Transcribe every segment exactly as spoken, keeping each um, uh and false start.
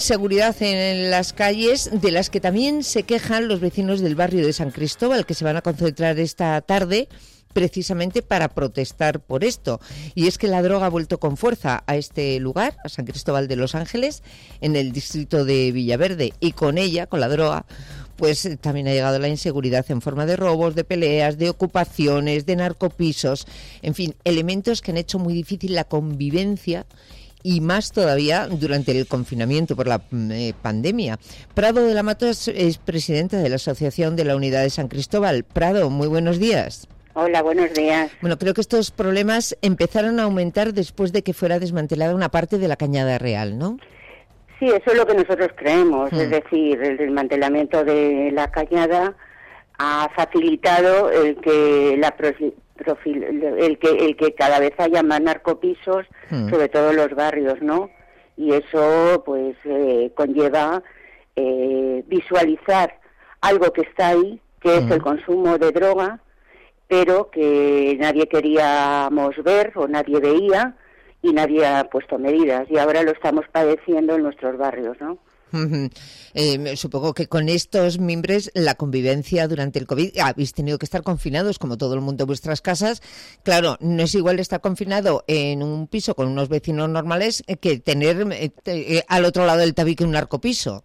Seguridad en las calles, de las que también se quejan los vecinos del barrio de San Cristóbal, que se van a concentrar esta tarde precisamente para protestar por esto. Y es que la droga ha vuelto con fuerza a este lugar, a San Cristóbal de los Ángeles, en el distrito de Villaverde, y con ella, con la droga, pues también ha llegado la inseguridad en forma de robos, de peleas, de ocupaciones, de narcopisos, en fin, elementos que han hecho muy difícil la convivencia, y más todavía durante el confinamiento por la eh, pandemia. Prado de la Mato es, es presidenta de la Asociación de la Unidad de San Cristóbal. Prado, muy buenos días. Hola, buenos días. Bueno, creo que estos problemas empezaron a aumentar después de que fuera desmantelada una parte de la Cañada Real, ¿no? Sí, eso es lo que nosotros creemos, Mm. es decir, el desmantelamiento de la cañada ha facilitado el que la profi- profil- el que el que cada vez haya más narcopisos, Mm. sobre todo en los barrios, ¿no? Y eso pues eh, conlleva eh, visualizar algo que está ahí, que es Mm. el consumo de droga, pero que nadie queríamos ver o nadie veía y nadie ha puesto medidas, y ahora lo estamos padeciendo en nuestros barrios, ¿no? Uh-huh. Eh, supongo que con estos mimbres la convivencia durante el COVID, habéis tenido que estar confinados como todo el mundo en vuestras casas. Claro, no es igual estar confinado en un piso con unos vecinos normales que tener eh, eh, al otro lado del tabique un narcopiso.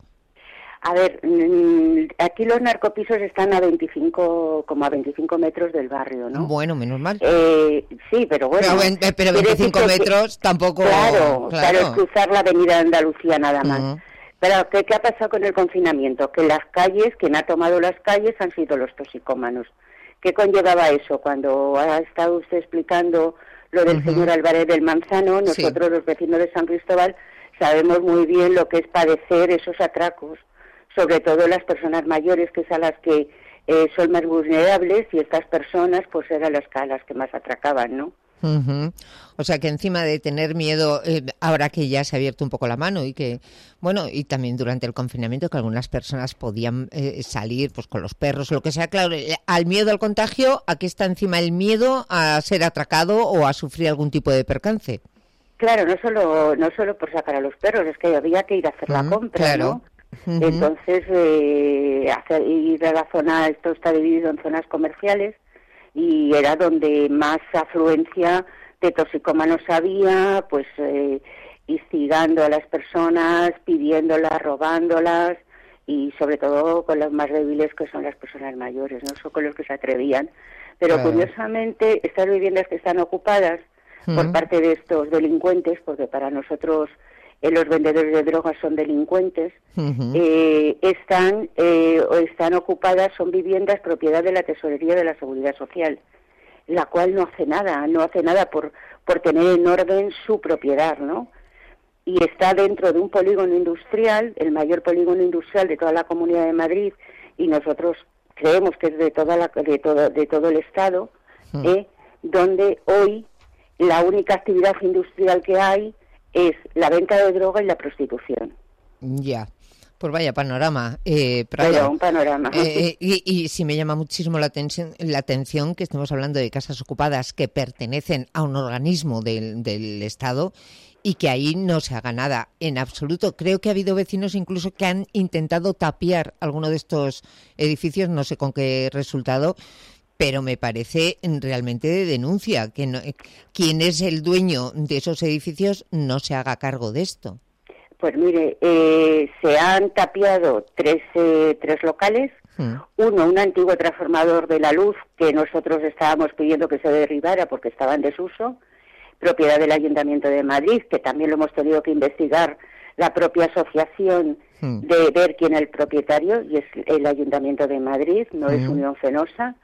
A ver, mm, aquí los narcopisos están a veinticinco, como a veinticinco metros del barrio, ¿no? Bueno, menos mal. Eh, sí, pero bueno. Pero, ven- pero quiere veinticinco decir que- metros tampoco... Claro, claro, es cruzar la avenida de Andalucía nada más. Uh-huh. Pero ¿qué, ¿qué ha pasado con el confinamiento? Que las calles, quien ha tomado las calles han sido los toxicómanos. ¿Qué conllevaba eso? Cuando ha estado usted explicando lo del Uh-huh. señor Álvarez del Manzano, nosotros Sí. los vecinos de San Cristóbal sabemos muy bien lo que es padecer esos atracos, sobre todo las personas mayores, que es a las que eh, son más vulnerables, y estas personas pues eran las, a las que más atracaban, ¿no? Uh-huh. O sea que encima de tener miedo, eh, ahora que ya se ha abierto un poco la mano y que, bueno, y también durante el confinamiento que algunas personas podían eh, salir pues con los perros o lo que sea, claro, eh, al miedo al contagio, aquí está encima el miedo a ser atracado o a sufrir algún tipo de percance. Claro, no solo no solo por sacar a los perros, es que había que ir a hacer la Uh-huh, compra, claro. ¿no? Uh-huh. Entonces, eh, hacer, ir a la zona, esto está dividido en zonas comerciales, y era donde más afluencia de toxicómanos había, pues eh, instigando a las personas, pidiéndolas, robándolas, y sobre todo con los más débiles, que son las personas mayores, no son con los que se atrevían. Pero Claro. curiosamente, estas viviendas que están ocupadas por Uh-huh. parte de estos delincuentes, porque para nosotros eh, los vendedores de drogas son delincuentes, Uh-huh. eh, están eh, o están ocupadas, son viviendas propiedad de la Tesorería de la Seguridad Social, la cual no hace nada, no hace nada por, por tener en orden su propiedad, ¿no? Y está dentro de un polígono industrial, el mayor polígono industrial de toda la Comunidad de Madrid, y nosotros creemos que es de toda la, de todo de todo el Estado, Uh-huh. eh, donde hoy la única actividad industrial que hay es la venta de droga y la prostitución. Ya, pues vaya panorama, eh, Prado. Pero un panorama. Eh, y, y sí me llama muchísimo la atención, la atención que estemos hablando de casas ocupadas que pertenecen a un organismo del, del Estado y que ahí no se haga nada en absoluto. Creo que ha habido vecinos incluso que han intentado tapiar alguno de estos edificios, no sé con qué resultado, pero me parece realmente de denuncia que no, quien es el dueño de esos edificios no se haga cargo de esto. Pues mire, eh, se han tapiado tres, eh, tres locales. Hmm. Uno, un antiguo transformador de la luz que nosotros estábamos pidiendo que se derribara porque estaba en desuso, propiedad del Ayuntamiento de Madrid, que también lo hemos tenido que investigar la propia asociación, Hmm. de ver quién es el propietario, y es el Ayuntamiento de Madrid, no Hmm. es Unión Fenosa.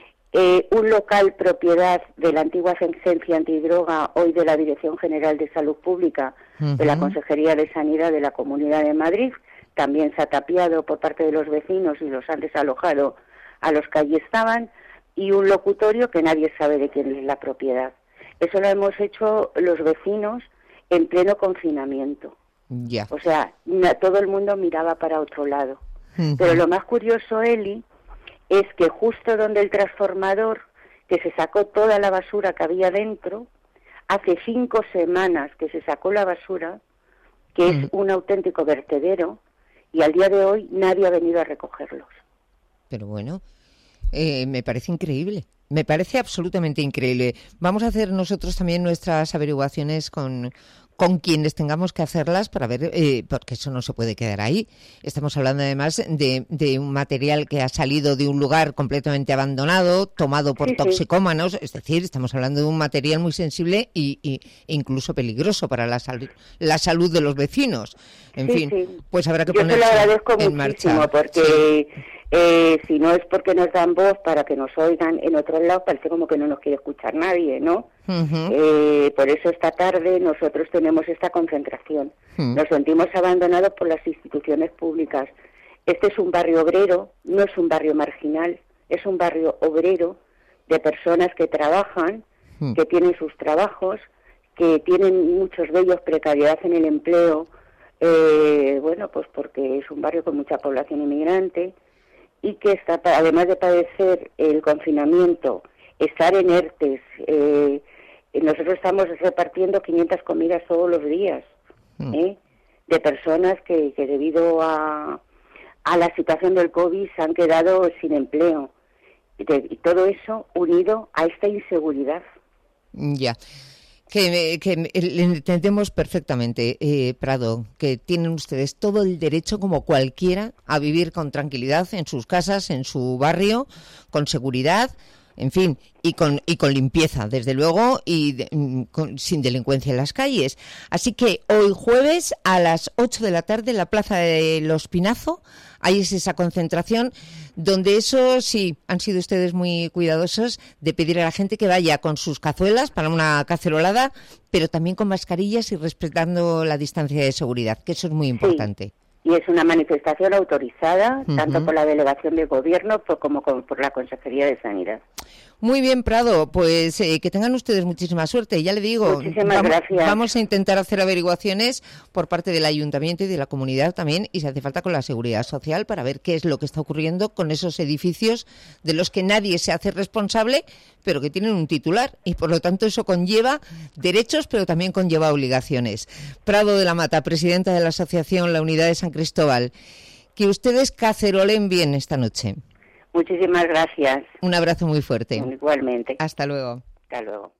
Eh, un local propiedad de la antigua agencia antidroga, hoy de la Dirección General de Salud Pública, Uh-huh. de la Consejería de Sanidad de la Comunidad de Madrid, también se ha tapiado por parte de los vecinos y los han desalojado a los que allí estaban, y un locutorio que nadie sabe de quién es la propiedad. Eso lo hemos hecho los vecinos en pleno confinamiento. Ya. O sea, na- todo el mundo miraba para otro lado. Uh-huh. Pero lo más curioso, Eli, es que justo donde el transformador, que se sacó toda la basura que había dentro, hace cinco semanas que se sacó la basura, que es un auténtico vertedero, y al día de hoy nadie ha venido a recogerlos. Pero bueno, eh, me parece increíble. Me parece absolutamente increíble. Vamos a hacer nosotros también nuestras averiguaciones con, con quienes tengamos que hacerlas para ver, eh, porque eso no se puede quedar ahí. Estamos hablando además de, de un material que ha salido de un lugar completamente abandonado, tomado por sí, toxicómanos, sí. Es decir, estamos hablando de un material muy sensible y, y e incluso peligroso para la, sal, la salud de los vecinos. En sí, fin, sí. pues habrá que Yo ponerse se lo agradezco en muchísimo marcha. porque... Sí. Eh, si no es porque nos dan voz para que nos oigan en otros lados, parece como que no nos quiere escuchar nadie, ¿no? Uh-huh. Eh, por eso esta tarde nosotros tenemos esta concentración. Uh-huh. Nos sentimos abandonados por las instituciones públicas. Este es un barrio obrero, no es un barrio marginal, es un barrio obrero de personas que trabajan, uh-huh. que tienen sus trabajos, que tienen muchos de ellos precariedad en el empleo, eh, bueno, pues porque es un barrio con mucha población inmigrante, y que está, además de padecer el confinamiento, estar en ERTES, eh, nosotros estamos repartiendo quinientas comidas todos los días, ¿eh? de personas que, que debido a, a la situación del COVID se han quedado sin empleo, y, de, y todo eso unido a esta inseguridad. Ya. Que, que entendemos perfectamente, eh, Prado, que tienen ustedes todo el derecho, como cualquiera, a vivir con tranquilidad en sus casas, en su barrio, con seguridad, en fin, y con y con limpieza, desde luego, y de, con, sin delincuencia en las calles. Así que hoy jueves a las ocho de la tarde en la Plaza de Los Pinazo, ahí es esa concentración, donde eso sí, han sido ustedes muy cuidadosos de pedir a la gente que vaya con sus cazuelas para una cacerolada, pero también con mascarillas y respetando la distancia de seguridad, que eso es muy importante. Sí. Y es una manifestación autorizada, uh-huh. tanto por la Delegación de Gobierno por, como con, por la Consejería de Sanidad. Muy bien, Prado, pues eh, que tengan ustedes muchísima suerte. Ya le digo, Muchísimas vamos, gracias. Vamos a intentar hacer averiguaciones por parte del Ayuntamiento y de la comunidad también, y si hace falta con la Seguridad Social, para ver qué es lo que está ocurriendo con esos edificios de los que nadie se hace responsable, pero que tienen un titular, y por lo tanto eso conlleva derechos, pero también conlleva obligaciones. Prado de la Mata, presidenta de la Asociación La Unidad de San Cristóbal, que ustedes cacerolen bien esta noche. Muchísimas gracias. Un abrazo muy fuerte. Igualmente. Hasta luego. Hasta luego.